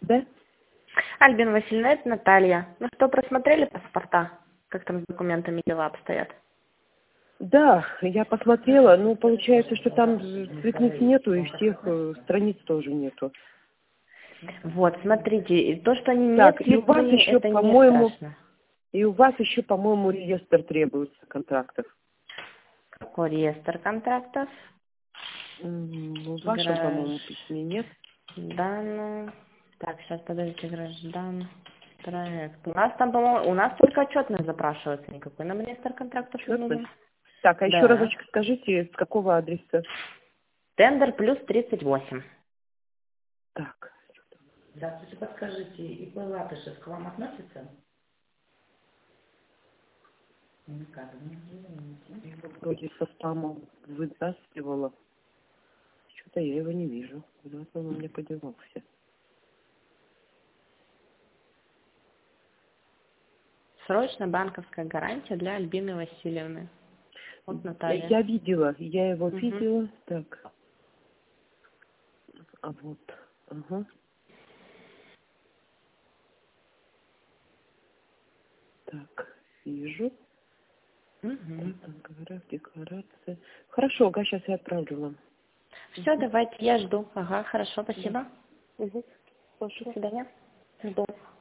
Да? Альбина Васильевна, это Наталья. Ну что, просмотрели паспорта? Как там с документами дела обстоят? Да, я посмотрела, но получается, что там цветных нету и всех страниц тоже нету. Вот, смотрите, и то, что они не Так, и у вас цветные, еще, это не по-моему, страшно. реестр требуется контрактов. Какой реестр контрактов? В вашем, по-моему, письме нет. Граждан. Так, сейчас подождите, граждан. Проект. У нас там, по-моему, у нас только отчетность запрашивается, никакой нам реестр контрактов не Отчетность. нужен. Так, а еще Да. разочек скажите, с какого адреса? Тендер плюс 38. Так. Здравствуйте, подскажите, ИП Латышев к вам относится? Никак, не Его вроде со спамом вытаскивала. Что-то я его не вижу. Куда-то он у меня подевался. Срочная банковская гарантия для Альбины Васильевны. Вот Наталья. Я видела, я его Угу. видела. Так. А вот. Ага. Так, вижу. Угу. Говорят, декларация. Хорошо, сейчас я отправлю вам. Все, давайте, я жду. Ага, хорошо, спасибо. Угу. До свидания. Жду.